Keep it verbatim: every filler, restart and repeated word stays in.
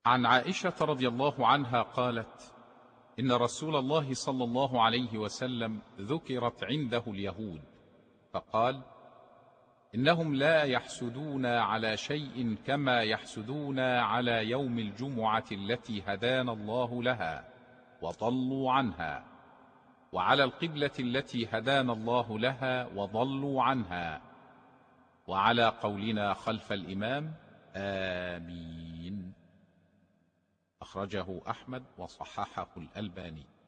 عن عائشة رضي الله عنها قالت: إن رسول الله صلى الله عليه وسلم ذكرت عنده اليهود فقال: إنهم لا يحسدون على شيء كما يحسدون على يوم الجمعة التي هدانا الله لها وضلوا عنها، وعلى القبلة التي هدانا الله لها وضلوا عنها، وعلى قولنا خلف الإمام آمين. أخرجه أحمد وصححه الألباني.